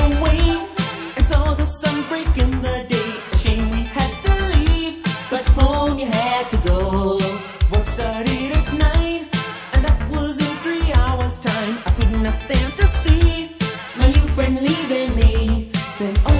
away and saw the sun break in the day. Shame we had to leave, but home you had to go. Work started at 9, and that was in 3 hours' time. I could not stand to see my new friend leaving me. Then